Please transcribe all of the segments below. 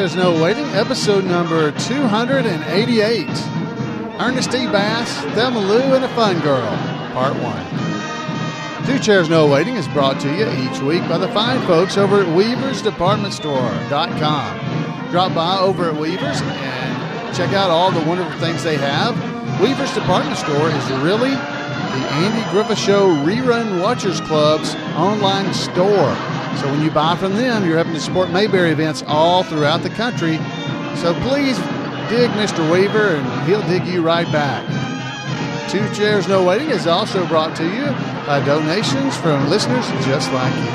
Chairs No Waiting, episode number 288. Ernest E. Bass, Thelma Lou, and a Fun Girl, part 1. Two Chairs No Waiting is brought to you each week by the fine folks over at WeaversDepartmentStore.com. Drop by over at Weavers and check out all the wonderful things they have. Weavers Department Store is really the Andy Griffith Show Rerun Watchers Club's online store. So when you buy from them, you're helping to support Mayberry events all throughout the country. So please dig Mr. Weaver, and he'll dig you right back. Two Chairs No Waiting is also brought to you by donations from listeners just like you.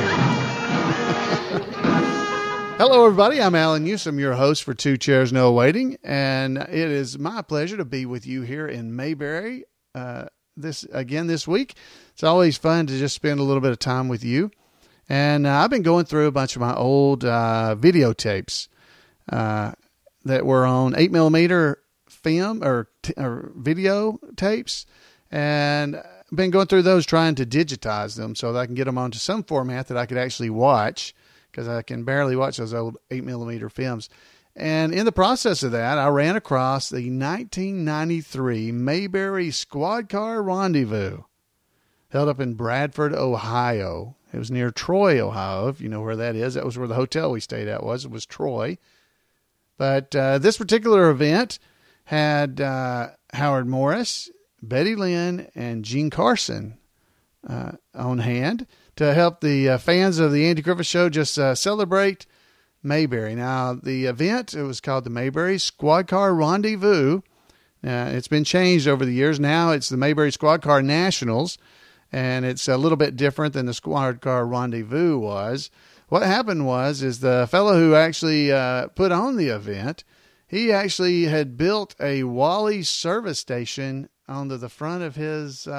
Hello, everybody. I'm Alan Newsom, your host for Two Chairs No Waiting, and it is my pleasure to be with you here in Mayberry this week. It's always fun to just spend a little bit of time with you. And I've been going through a bunch of my old videotapes that were on 8mm film or video tapes, and been going through those trying to digitize them so that I can get them onto some format that I could actually watch, because I can barely watch those old 8mm films. And in the process of that, I ran across the 1993 Mayberry Squad Car Rendezvous held up in Bradford, Ohio. It was near Troy, Ohio, if you know where that is. That was where the hotel we stayed at was. It was Troy. But this particular event had Howard Morris, Betty Lynn, and Gene Carson on hand to help the fans of the Andy Griffith Show just celebrate Mayberry. Now, the event, it was called the Mayberry Squad Car Rendezvous. It's been changed over the years. Now it's the Mayberry Squad Car Nationals. And it's a little bit different than the Squad Car Rendezvous was. What happened is the fellow who actually put on the event, he actually had built a Wally service station onto the front of his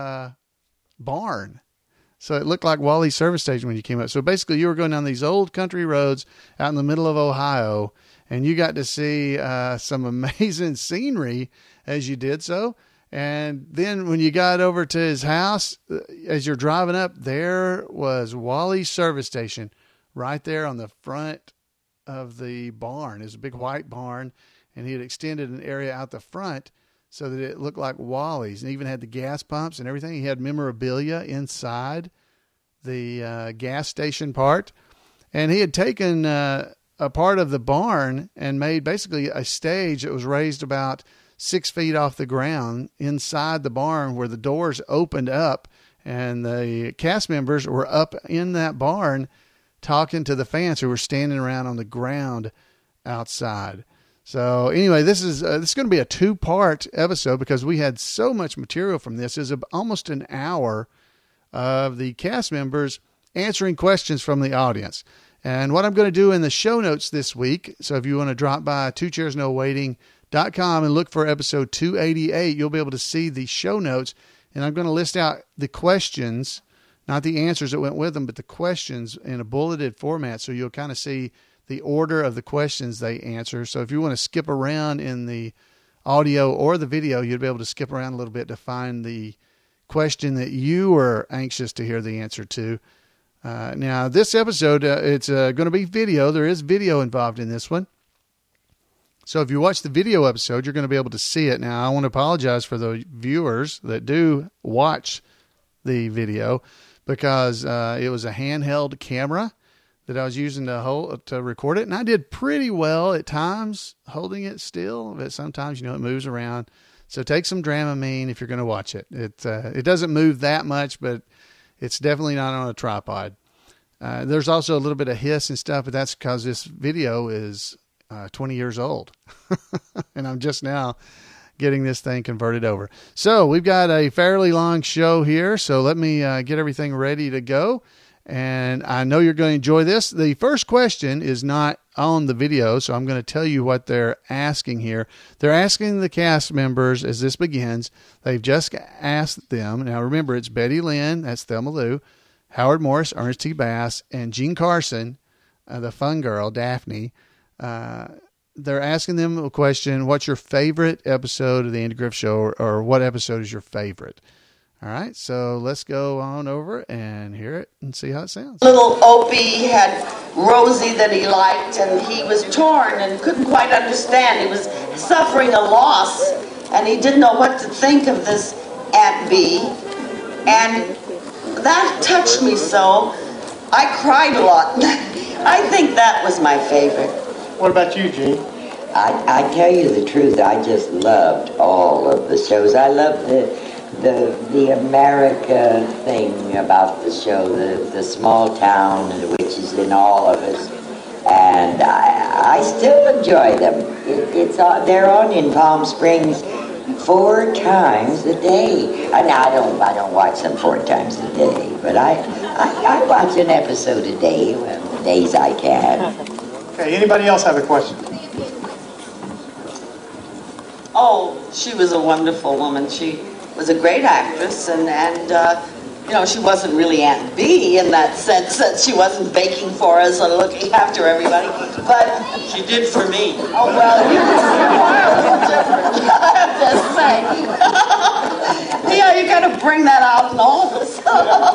barn. So it looked like Wally's service station when you came up. So basically you were going down these old country roads out in the middle of Ohio, and you got to see some amazing scenery as you did so. And then when you got over to his house, as you're driving up, there was Wally's service station right there on the front of the barn. It was a big white barn, and he had extended an area out the front so that it looked like Wally's, and even had the gas pumps and everything. He had memorabilia inside the gas station part, and he had taken a part of the barn and made basically a stage that was raised about 6 feet off the ground inside the barn, where the doors opened up and the cast members were up in that barn talking to the fans who were standing around on the ground outside. So anyway, this is going to be a 2-part episode because we had so much material from this. It's almost an hour of the cast members answering questions from the audience. And what I'm going to do in the show notes this week, so if you want to drop by twochairsnowaiting.com and look for episode 288, you'll be able to see the show notes. And I'm going to list out the questions, not the answers that went with them, but the questions in a bulleted format. So you'll kind of see the order of the questions they answer. So if you want to skip around in the audio or the video, you'll be able to skip around a little bit to find the question that you were anxious to hear the answer to. Now, this episode, it's going to be video. There is video involved in this one. So if you watch the video episode, you're going to be able to see it. Now, I want to apologize for the viewers that do watch the video, because it was a handheld camera that I was using to record it. And I did pretty well at times holding it still, but sometimes, it moves around. So take some Dramamine if you're going to watch it. It doesn't move that much, but it's definitely not on a tripod. There's also a little bit of hiss and stuff, but that's because this video is 20 years old. And I'm just now getting this thing converted over. So we've got a fairly long show here. So let me get everything ready to go. And I know you're going to enjoy this. The first question is not on the video, so I'm going to tell you what they're asking here. They're asking the cast members as this begins. They've just asked them. Now remember, it's Betty Lynn, that's Thelma Lou, Howard Morris, Ernest T. Bass, and Gene Carson, the fun girl, Daphne. They're asking them a question: what's your favorite episode of the Andy Griffith Show, or what episode is your favorite? All right, so let's go on over and hear it and see how it sounds. Little Opie had Rosie that he liked, and he was torn and couldn't quite understand. He was suffering a loss, and he didn't know what to think of this Aunt Bee. And that touched me so. I cried a lot. I think that was my favorite. What about you, Gene? I tell you the truth, I just loved all of the shows. I loved the America thing about the show, the small town which is in all of us, and I still enjoy them. They're on in Palm Springs 4 times a day. And I don't watch them 4 times a day, but I watch an episode a day, well, the days I can. Okay, anybody else have a question? Oh, she was a wonderful woman. She was a great actress, and she wasn't really Aunt Bee in that sense that she wasn't baking for us or looking after everybody, but she did for me. Oh, well, you I have to say. Yeah, you got to bring that out in all of us.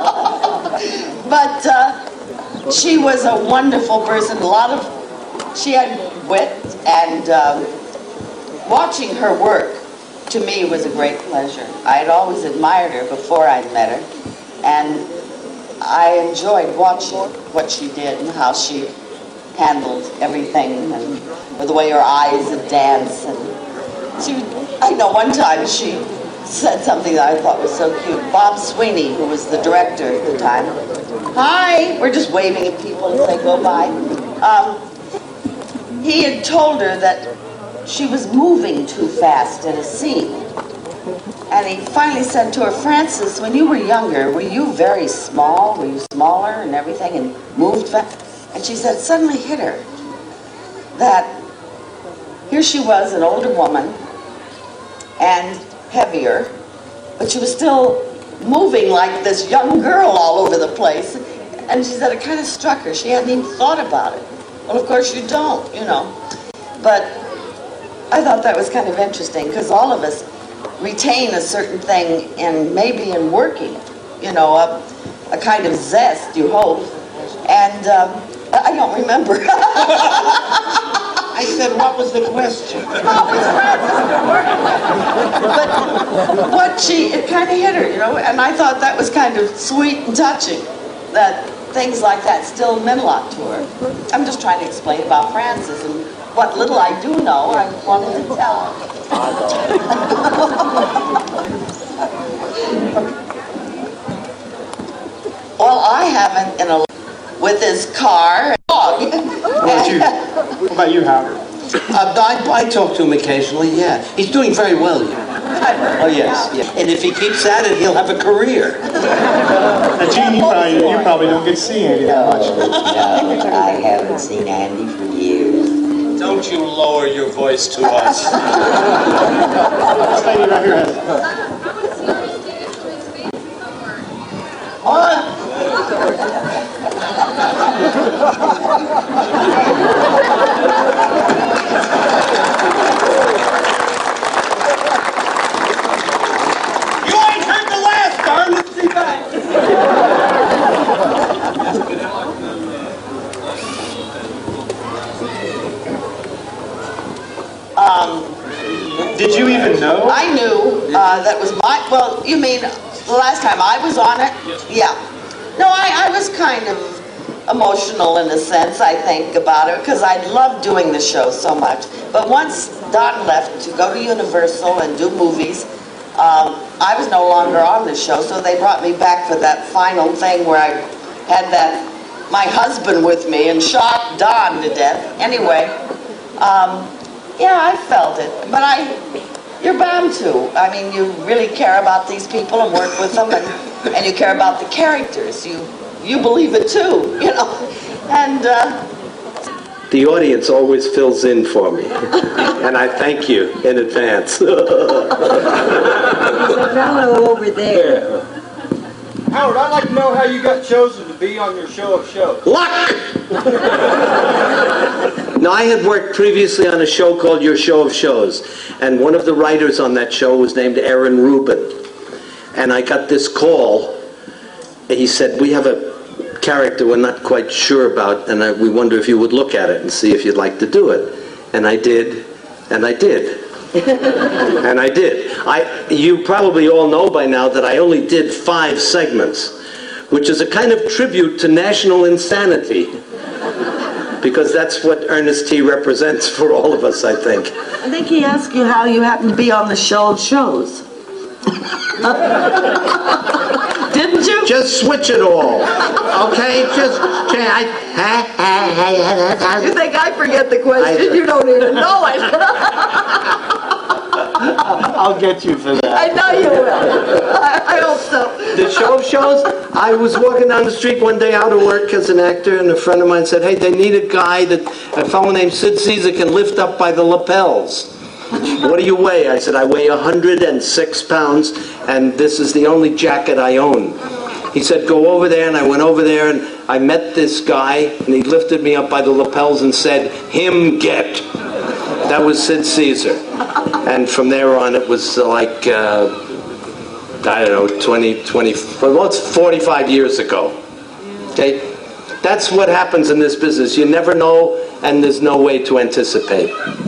But she was a wonderful person. She had wit, and watching her work, to me, was a great pleasure. I had always admired her before I'd met her, and I enjoyed watching what she did and how she handled everything, and with the way her eyes would dance. And I know one time she said something that I thought was so cute. Bob Sweeney, who was the director at the time, hi, we're just waving at people and say go by. He had told her that she was moving too fast in a scene. And he finally said to her, Frances, when you were younger, were you very small? Were you smaller and everything and moved fast? And she said, suddenly hit her that here she was, an older woman, and heavier, but she was still moving like this young girl all over the place. And she said it kind of struck her. She hadn't even thought about it. Well, of course you don't, But I thought that was kind of interesting, because all of us retain a certain thing maybe in working, a kind of zest, you hope. And I don't remember. I said, what was the question? But it kind of hit her, and I thought that was kind of sweet and touching, that things like that still meant a lot to her. I'm just trying to explain about Frances, and what little I do know, I wanted to tell her. Well, I haven't with his car and dog. What about you, Howard? I talk to him occasionally, yeah. He's doing very well. Oh, yes, yeah. And if he keeps at it, he'll have a career. Now, Gene, you probably don't get to see Andy that much. No, I haven't seen Andy for years. Don't you lower your voice to us. This lady right here has it. You ain't heard the last, darn it. See back. Did you even know? I knew that was well, you mean the last time I was on it? Yeah. No, I was kind of emotional in a sense, I think, about it, because I loved doing the show so much. But once Don left to go to Universal and do movies, I was no longer on the show, so they brought me back for that final thing where I had my husband with me and shocked Don to death. Anyway, yeah, I felt it, but you're bound to. I mean, you really care about these people and work with them, and you care about the characters. You believe it too, and the audience always fills in for me, and I thank you in advance. There's a fellow over there. Howard, I'd like to know how you got chosen to be on your show of shows. Luck! Now, I had worked previously on a show called Your Show of Shows, and one of the writers on that show was named Aaron Rubin. And I got this call. He said, we have a character we're not quite sure about, and we wonder if you would look at it and see if you'd like to do it. And I did, and I did. And I did. You probably all know by now that I only did 5 segments, which is a kind of tribute to national insanity, because that's what Ernest T. represents for all of us, I think. I think he asked you how you happened to be on the show of shows. Didn't you? Just switch it all, okay? You think I forget the question? You don't even know it. I'll get you for that. I know you will. I hope so. The show of shows, I was walking down the street one day out of work as an actor, and a friend of mine said, hey, they need a guy that a fellow named Sid Caesar can lift up by the lapels. What do you weigh? I said, I weigh 106 pounds, and this is the only jacket I own. He said, go over there, and I went over there, and I met this guy, and he lifted me up by the lapels and said, him get. That was Sid Caesar. And from there on, it was like, I don't know, 20, well, it's 45 years ago. Okay? That's what happens in this business. You never know, and there's no way to anticipate.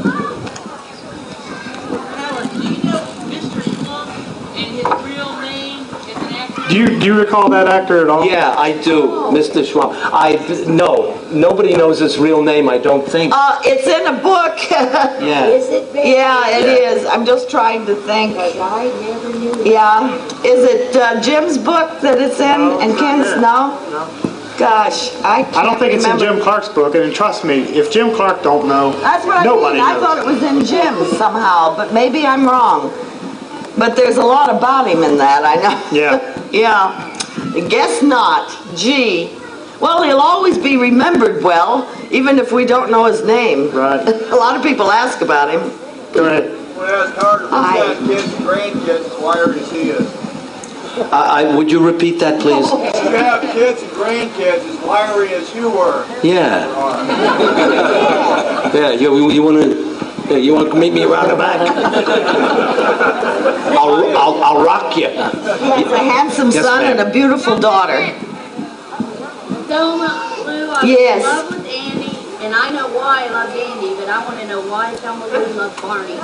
Do you recall that actor at all? Yeah, I do, Mr. Schwab. No, nobody knows his real name, I don't think. It's in a book. Yeah. Is it? Yeah, it is. I'm just trying to think. I never knew it. Yeah. Is it Jim's book that it's in? And Ken's? No? Gosh, I can't I don't think remember. it's in Jim Clark's book, and trust me, if Jim Clark don't know, That's what nobody I mean. knows. I thought it was in Jim's somehow, but maybe I'm wrong. But there's a lot about him in that, I know. Yeah. Yeah. Guess not. Gee. Well, he'll always be remembered well, even if we don't know his name. Right. A lot of people ask about him. Go ahead. Well, it's hard to look at kids and grandkids as wired as he is. Would you repeat that, please? You have kids and grandkids as wiry as you were. Yeah. Yeah, you want to meet me around the back? I'll rock you. He has a handsome Yes, son ma'am. and a beautiful daughter. Thelma Lou, I'm Yes. in love with Andy, and I know why I love Andy, but I want to know why Thelma Lou loves Barney.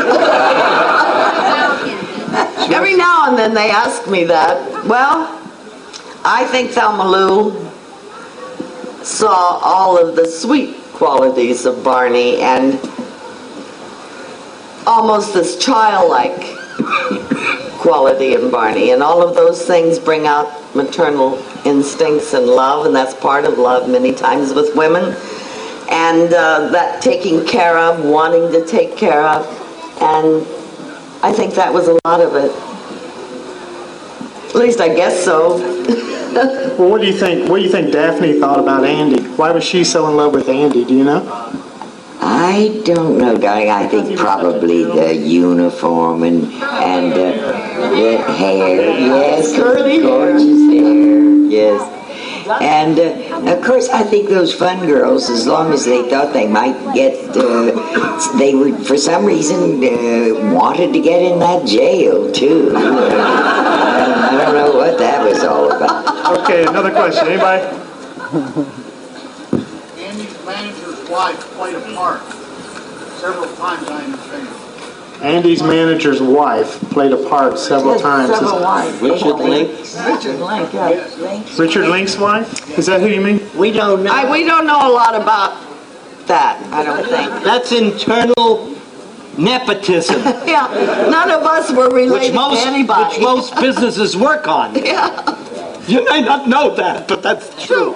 Every now and then they ask me that. Well, I think Thelma Lou saw all of the sweet qualities of Barney and almost this childlike quality in Barney, and all of those things bring out maternal instincts and love, and that's part of love many times with women, and that taking care of, wanting to take care of, and I think that was a lot of it. At least I guess so. Well, what do you think Daphne thought about Andy? Why was she so in love with Andy? Do you know? I don't know, darling. I think probably the uniform and the hair. Yes, Curly hair. gorgeous hair. Yes. And of course, I think those fun girls, as long as they thought they might get, they would, for some reason, wanted to get in that jail too. I don't know what that was all about. Okay, another question. Anybody? Andy's manager's wife played a part several times, I understand. Andy's manager's wife played a part several times. Several wives. Richard Link? Richard Link, yeah. Richard Link's wife? Is that who you mean? We don't know. We don't know a lot about that, I don't think. That's internal nepotism, Yeah, none of us were related to anybody. which most businesses work on. Yeah. You may not know that, but that's true.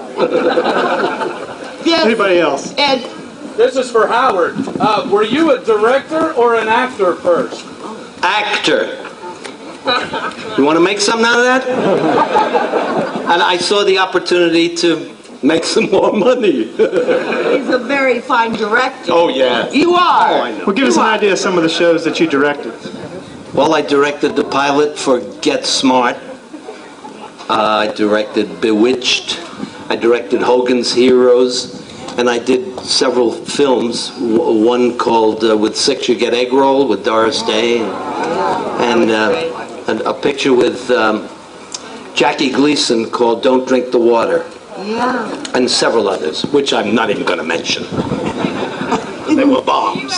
Yes. Anybody else? Ed, This is for Howard. Were you a director or an actor first? Actor. You want to make something out of that? And I saw the opportunity to make some more money. he's a very fine director. Oh, yeah. You are. Oh, I know. Well, give us an idea of some of the shows that you directed. Well, I directed the pilot for Get Smart. I directed Bewitched. I directed Hogan's Heroes. And I did several films. One called With Six You Get Egg Roll with Doris Day. And a picture with Jackie Gleason called "Don't Drink the Water." Yeah. And several others, which I'm not even going to mention. They were bombs.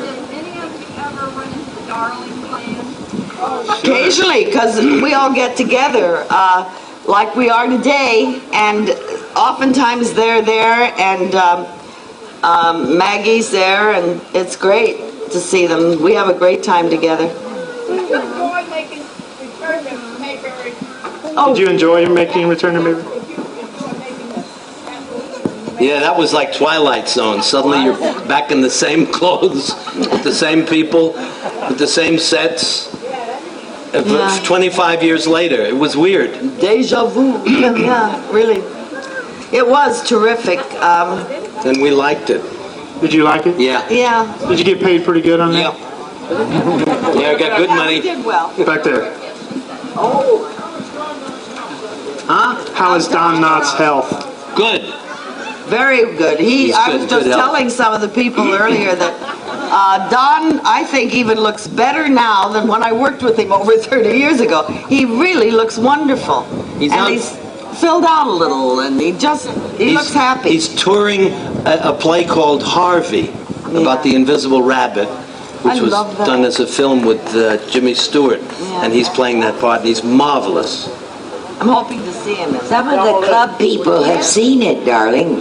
Occasionally, because we all get together like we are today, and oftentimes they're there, and Maggie's there, and it's great to see them. We have a great time together. Did you enjoy making Return to Mayberry? Yeah, that was like Twilight Zone. Suddenly you're back in the same clothes, with the same people, with the same sets. 25 years later, it was weird. Deja vu. Yeah, really. It was terrific. And we liked it. Did you like it? Yeah. Yeah. Did you get paid pretty good on that? Yeah. Yeah, I got good money. Did well. Back there. Oh. Huh? How is Don Knotts' health? Good. Very good. I was just telling some of the people earlier that Don, I think, even looks better now than when I worked with him over 30 years ago. He really looks wonderful. He's filled out a little, and he looks happy. He's touring a play called Harvey, about the Invisible Rabbit, which was done as a film with Jimmy Stewart, and he's playing that part, and he's marvelous. I'm hoping to see him. Some of the club people have seen it, darling.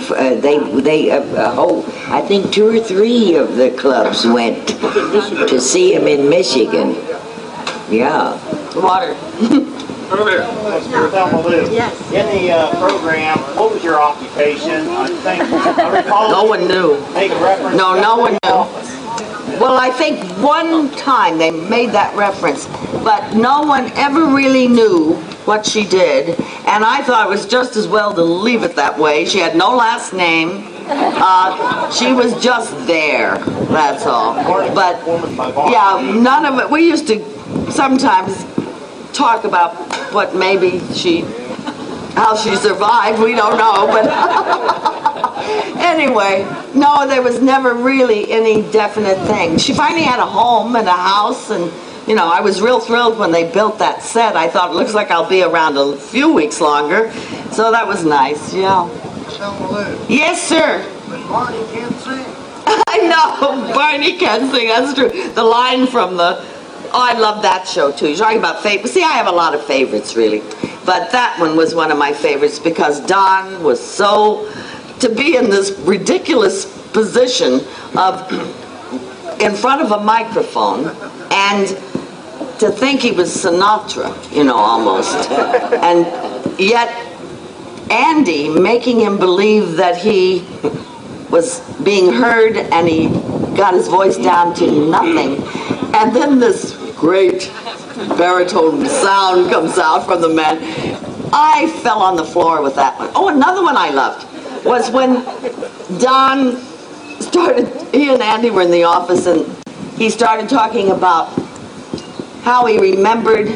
I think 2 or 3 of the clubs went to see him in Michigan. Yeah. Water. Over here. Mr. Thelma Lou. Yes. In the program, what was your occupation? I recall. No one knew. Make a reference. No one knew. Well, I think one time they made that reference, but no one ever really knew what she did, and I thought it was just as well to leave it that way. She had no last name. She was just there, that's all. But, yeah, none of it. We used to sometimes talk about what maybe how she survived. We don't know, but anyway, no, there was never really any definite thing. She finally had a home and a house, and I was real thrilled when they built that set. I thought, it looks like I'll be around a few weeks longer. So that was nice, yeah. Yes, sir. But Barney can't sing. I know, Barney can sing, that's true. The line from I love that show, too. You're talking about favorites. See, I have a lot of favorites, really. But that one was one of my favorites because Don was to be in this ridiculous position of in front of a microphone and to think he was Sinatra, almost. And yet Andy making him believe that he was being heard and he got his voice down to nothing. And then this great baritone sound comes out from the man. I fell on the floor with that one. Oh, another one I loved was when Don he and Andy were in the office, and he started talking about how he remembered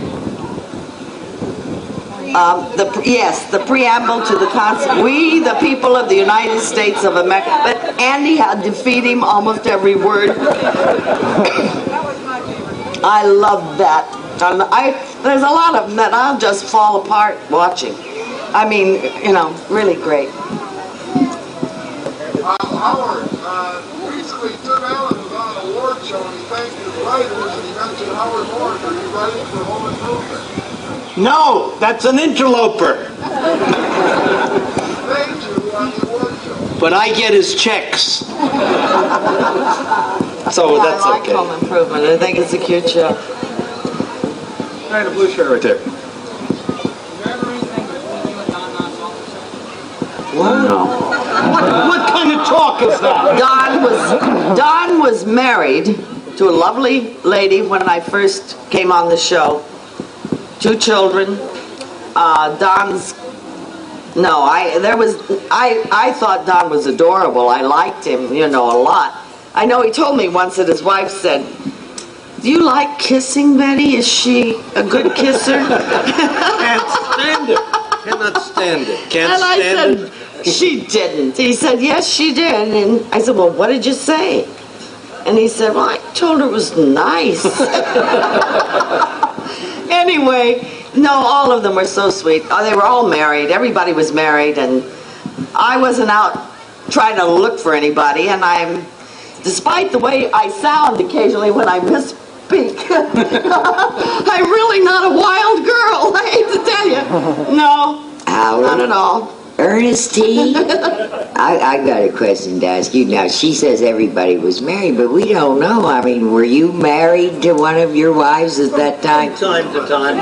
the preamble to the Constitution. We, the people of the United States of America. But Andy had to feed him almost every word. I love that. There's a lot of them that I'll just fall apart watching. I mean, really great. Howard, recently Tim Allen was on an award show and he thanked his writers and he mentioned Howard Moore for his writing for Home Improvement. No, that's an interloper. Thank you on the award show. But I get his checks. So that's I like okay. Home Improvement. I think it's a cute show. Right, a blue shirt right there. Wow. What kind of talk is that? Don was married to a lovely lady when I first came on the show. 2 children. I thought Don was adorable. I liked him, a lot. I know he told me once that his wife said, "Do you like kissing, Betty? Is she a good kisser?" Can't stand it. Cannot stand it. Can't and I stand said, "She didn't." He said, "Yes, she did." And I said, "Well, what did you say?" And he said, "Well, I told her it was nice." And Anyway, no, all of them were so sweet. Oh, they were all married. Everybody was married, and I wasn't out trying to look for anybody. And despite the way I sound occasionally when I misspeak, I'm really not a wild girl. I hate to tell you. No, not at all. Ernestine, I got a question to ask you. Now, she says everybody was married, but we don't know. I mean, were you married to one of your wives at that time? From time to time.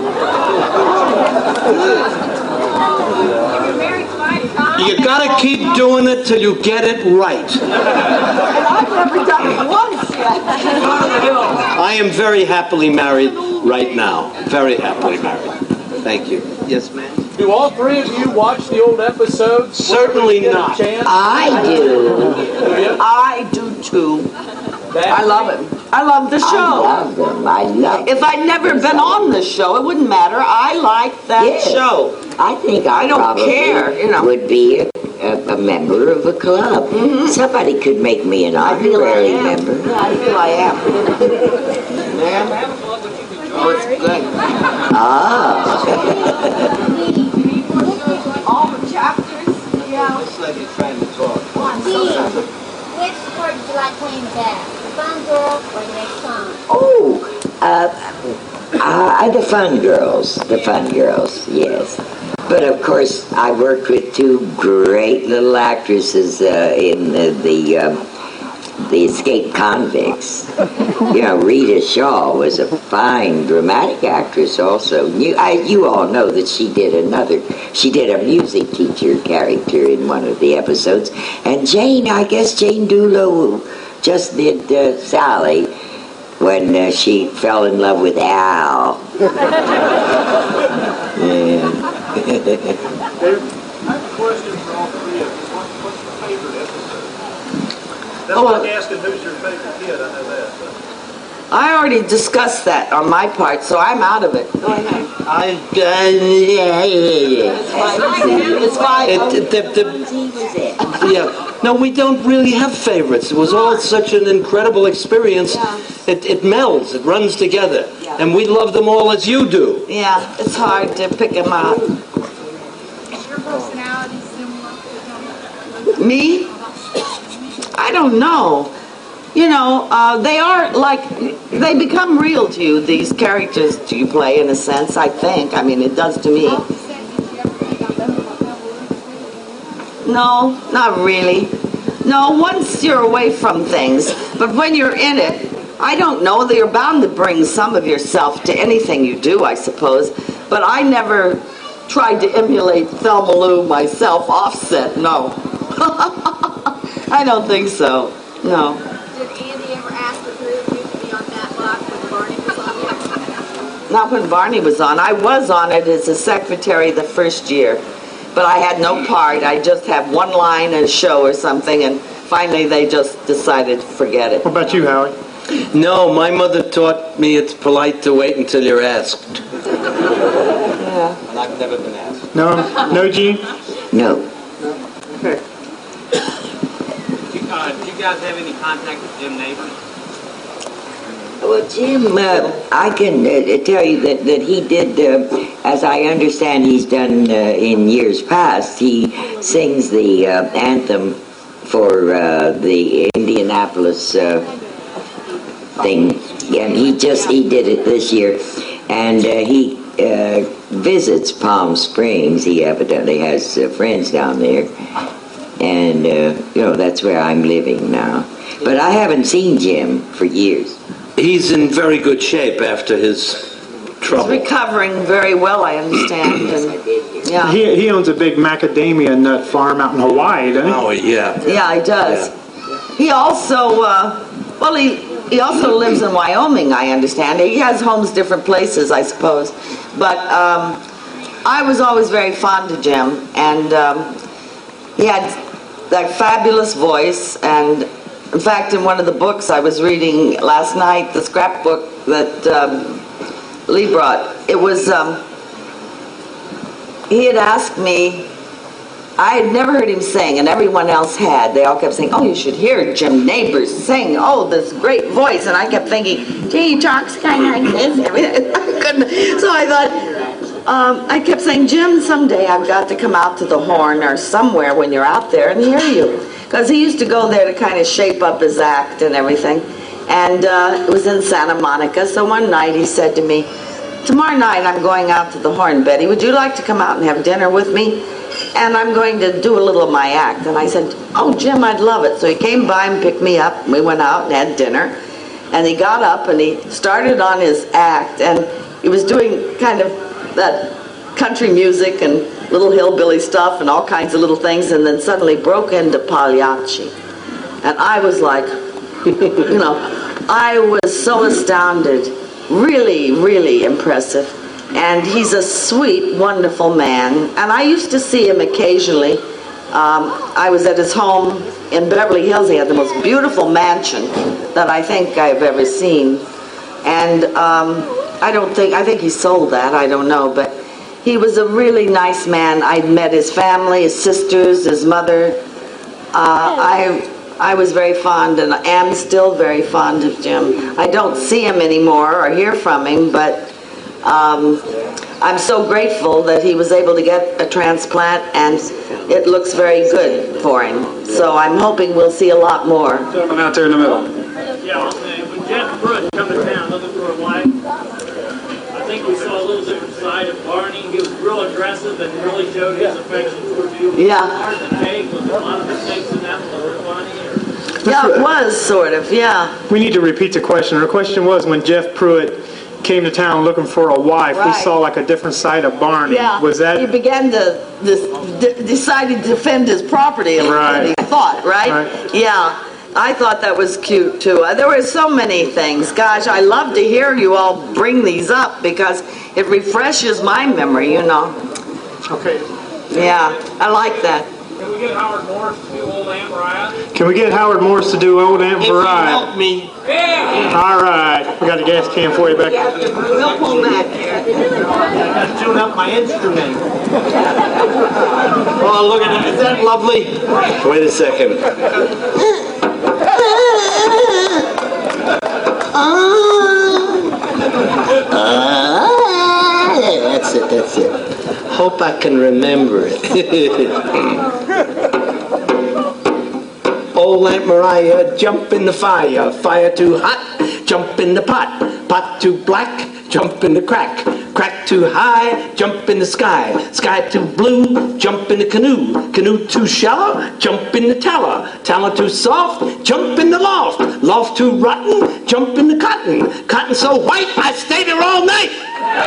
You gotta keep doing it till you get it right. And I've never done it once yet. I am very happily married right now. Very happily married. Thank you. Yes, ma'am? Do all three of you watch the old episodes? Certainly not. I do. I do too. I love it. I love the show. I love them. I love If I'd never been on the show, it wouldn't matter. I like that show. I think I don't probably care, would be a member of a club. Somebody could make me an honorary member. I feel I am. Oh, it's good. All the chapters. Yeah. Looks like you're trying to talk. Which part did you like playing best? The Fun Girl or the next song? The Fun Girls. The Fun Girls, yes. But of course, I worked with two great little actresses in the Escaped Convicts. You know, Rita Shaw was a fine dramatic actress also. You all know that she did a music teacher character in one of the episodes. And I guess Jane Dulo just did Sally when she fell in love with Al. Yeah. I have a question for all three of you. What's your favorite episode? That's like asking who's your favorite kid, I know that. But. I already discussed that on my part, so I'm out of it. Go ahead. It's fine. Yeah. No, we don't really have favorites. It was all such an incredible experience. Yeah. It melds. It runs together. Yeah. And we love them all as you do. Yeah, it's hard to pick them out. Is your personality similar? Me? I don't know. You know, they are they become real to you, these characters you play, in a sense, I think. I mean, it does to me. No, not really. No, once you're away from things, but when you're in it, I don't know, that you're bound to bring some of yourself to anything you do, I suppose. But I never tried to emulate Thelma Lou myself, offset, no. I don't think so, no. Did Andy ever ask the three of you to be on that block when Barney was on there? Not when Barney was on. I was on it as a secretary the first year, but I had no part. I just had one line in a show or something, and finally they just decided to forget it. What about you, Howie? No, my mother taught me it's polite to wait until you're asked. Yeah. And I've never been asked. No, Gene? No. Do you guys have any contact with Jim Neighbors? Well, Jim, I can tell you that he did, as I understand he's done in years past, he sings the anthem for the Indianapolis thing. And he did it this year. And he visits Palm Springs. He evidently has friends down there. And, that's where I'm living now. But I haven't seen Jim for years. He's in very good shape after his trouble. He's recovering very well, I understand. And, yeah. He owns a big macadamia nut farm out in Hawaii, doesn't he? Oh, yeah. Yeah, he does. Yeah. He also, he also lives in Wyoming, I understand. He has homes different places, I suppose. But I was always very fond of Jim, and he had that fabulous voice. And in fact, in one of the books I was reading last night, the scrapbook that Lee brought, it was, he had asked me, I had never heard him sing, and everyone else had. They all kept saying, oh, you should hear Jim Neighbors sing. Oh, this great voice. And I kept thinking, gee, he talks kind of like this. I couldn't So I thought, I kept saying, Jim, someday I've got to come out to the Horn or somewhere when you're out there and hear you. Because he used to go there to kind of shape up his act and everything. And it was in Santa Monica. So one night he said to me, tomorrow night I'm going out to the Horn, Betty. Would you like to come out and have dinner with me? And I'm going to do a little of my act. And I said, oh, Jim, I'd love it. So he came by and picked me up. And we went out and had dinner. And he got up and he started on his act. And he was doing kind of that country music and little hillbilly stuff and all kinds of little things. And then suddenly broke into Pagliacci. And I was like, you know, I was so astounded. Really, really impressive. And he's a sweet, wonderful man. And I used to see him occasionally. I was at his home in Beverly Hills. He had the most beautiful mansion that I think I've ever seen. And I think he sold that, I don't know. But he was a really nice man. I'd met his family, his sisters, his mother. I was very fond and am still very fond of Jim. I don't see him anymore or hear from him, but I'm so grateful that he was able to get a transplant, and it looks very good for him. So I'm hoping we'll see a lot more. Gentleman out there in the middle. Yeah, when Jeff Pruitt come to town looking for a wife, I think we saw a little different side of Barney. He was real aggressive and really showed his affection towards you. Yeah. Hard to take. Was there a lot of mistakes in that with Barney? Yeah, it was sort of, yeah. We need to repeat the question. Her question was, when Jeff Pruitt came to town looking for a wife, we saw like a different side of Barney. Yeah. Was that? He began to decided to defend his property a little bit, he thought, right? Yeah. I thought that was cute too. There were so many things. Gosh, I love to hear you all bring these up because it refreshes my memory, you know. Okay. Yeah, I like that. Can we get Howard Morris to do Old Aunt Mariah? Can we get Howard Morris to do Old Aunt Mariah? Help me. Yeah! All right. We got a gas can for you back there. We'll pull back here. I gotta tune up my instrument. Oh, look at that. Is that lovely? Wait a second. That's it. Hope I can remember it. Old Aunt Mariah, jump in the fire. Fire too hot, jump in the pot. Pot too black, jump in the crack. Crack too high, jump in the sky. Sky too blue, jump in the canoe. Canoe too shallow, jump in the tower. Tower too soft, jump in the loft. Loft too rotten, jump in the cotton. Cotton so white, I stay there all night.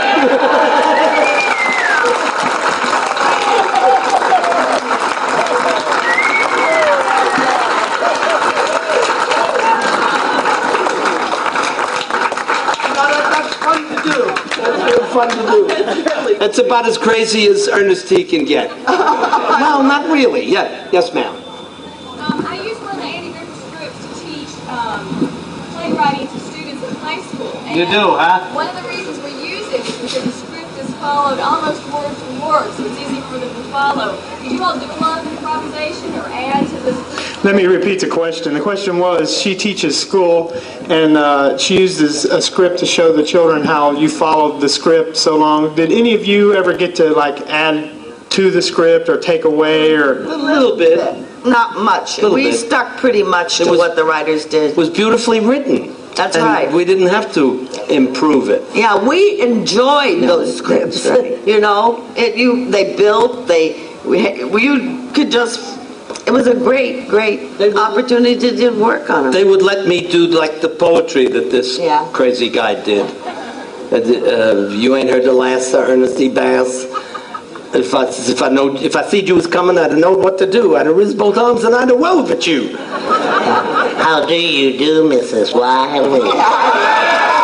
Fun to do. That's about as crazy as Ernest T can get. Well, not really. Yeah. Yes, ma'am. I used one of the Andy Griffith scripts to teach playwriting to students in high school. And You do, huh? one of the reasons we use it is because the script is followed almost word for word, so it's easy for them to follow. Did you all do a lot of improvisation or add to the script? Let me repeat the question. The question was, she teaches school, and she uses a script to show the children how you followed the script so long. Did any of you ever get to like add to the script or take away or? A little bit. Not much. We stuck pretty much to what the writers did. It was beautifully written. That's and right. We didn't have to improve it. Yeah, we enjoyed those scripts. Right. You know, they built. You could just. It was a great opportunity to work on it. They would let me do like the poetry that this crazy guy did. You ain't heard the last of Ernest E. Bass. If I see you was coming, I'd have known what to do. I'd have raised both arms and I'd have waved at you. How do you do, Mrs. Wiley?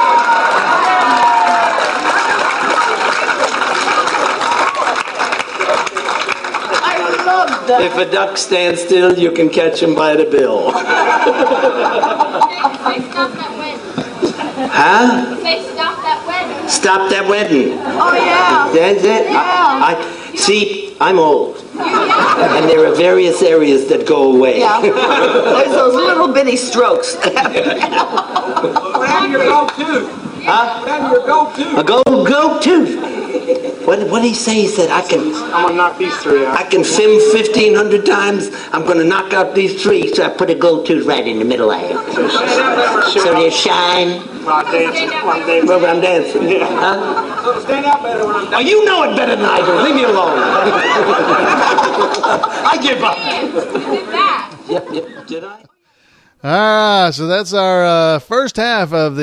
If a duck stands still, you can catch him by the bill. Huh? Say stop that wedding. Stop that wedding. Oh, yeah. That's it. Yeah. See, I'm old. And there are various areas that go away. Yeah. There's those little bitty strokes. What happened to your dog, too? A gold tooth. What did he say? He said, I'm gonna knock these three out. I can film 1,500 times. I'm gonna knock out these three. So I put a gold tooth right in the middle of it. So they shine. While I'm dancing. Well, I'm dancing. Yeah. Huh? So stand out better when I'm Oh, you know it better than I do. Leave me alone. I give up. Yep. Did I? Ah, so that's our first half of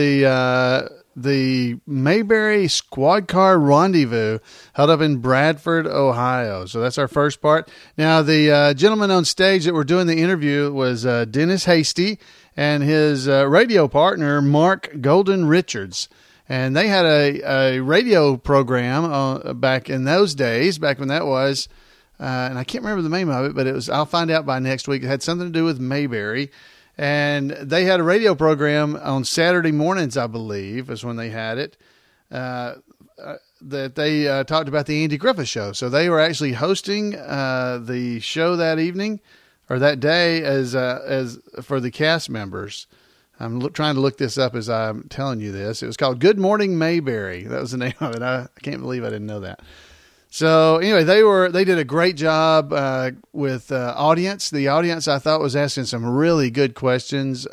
the Mayberry Squad Car Rendezvous held up in Bradford, Ohio. So that's our first part. Now, the gentleman on stage that we're doing the interview was Dennis Hasty and his radio partner, Mark Golden Richards. And they had a radio program back in those days, back when that was, and I can't remember the name of it, but it was, I'll find out by next week. It had something to do with Mayberry. And they had a radio program on Saturday mornings, I believe, is when they had it, that they talked about the Andy Griffith Show. So they were actually hosting the show that evening or that day as for the cast members. I'm trying to look this up as I'm telling you this. It was called Good Morning Mayberry. That was the name of it. I can't believe I didn't know that. So anyway, they did a great job with audience. The audience, I thought, was asking some really good questions.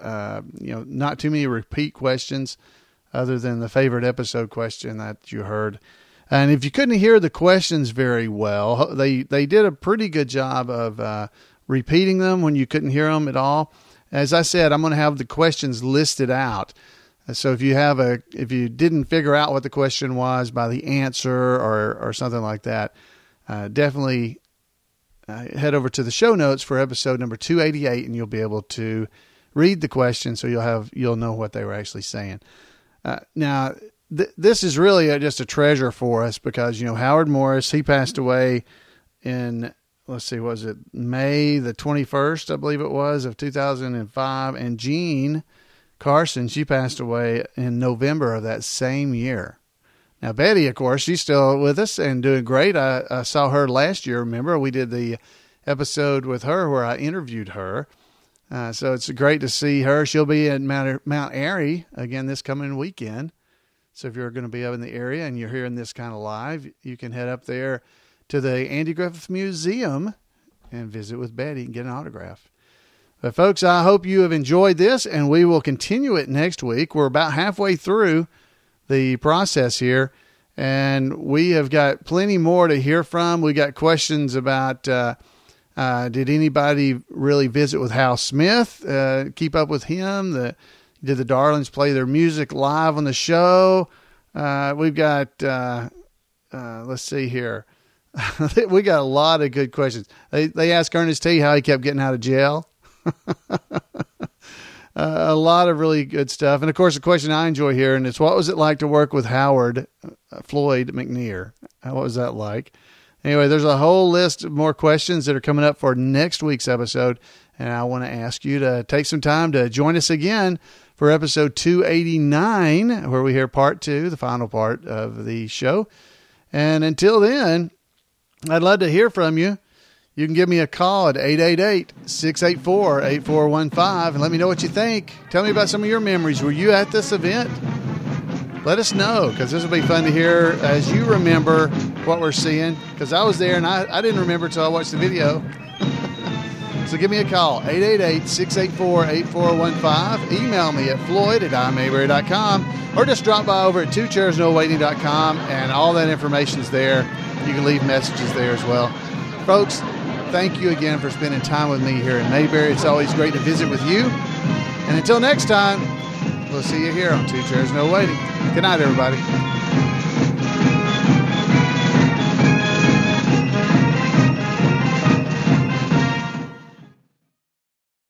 Not too many repeat questions, other than the favorite episode question that you heard. And if you couldn't hear the questions very well, they did a pretty good job of repeating them when you couldn't hear them at all. As I said, I'm going to have the questions listed out. So if you didn't figure out what the question was by the answer or something like that, definitely head over to the show notes for episode number 288, and you'll be able to read the question, so you'll know what they were actually saying. Now, this is really just a treasure for us because Howard Morris, he passed away in was it May the 21st, I believe it was, of 2005, and Jean Carson, she passed away in November of that same year. Now, Betty, of course, she's still with us and doing great. I saw her last year. Remember, we did the episode with her where I interviewed her. So it's great to see her. She'll be at Mount Airy again this coming weekend. So if you're going to be up in the area and you're hearing this kind of live, you can head up there to the Andy Griffith Museum and visit with Betty and get an autograph. But folks, I hope you have enjoyed this, and we will continue it next week. We're about halfway through the process here, and we have got plenty more to hear from. We got questions about did anybody really visit with Hal Smith, keep up with him? Did the Darlings play their music live on the show? We've got, let's see here. We got a lot of good questions. They asked Ernest T. how he kept getting out of jail. A lot of really good stuff. And of course, the question I enjoy hearing is, what was it like to work with Howard Floyd McNear? What was that like? Anyway, there's a whole list of more questions that are coming up for next week's episode. And I want to ask you to take some time to join us again for episode 289, where we hear part 2, the final part of the show. And until then, I'd love to hear from you. You can give me a call at 888-684-8415 and let me know what you think. Tell me about some of your memories. Were you at this event? Let us know, because this will be fun to hear as you remember what we're seeing, because I was there and I didn't remember until I watched the video. So give me a call, 888-684-8415. Email me at floyd@imayberry.com, or just drop by over at twochairsnowaiting.com, and all that information is there. You can leave messages there as well. Folks, thank you again for spending time with me here in Mayberry. It's always great to visit with you. And until next time, we'll see you here on Two Chairs No Waiting. Good night, everybody.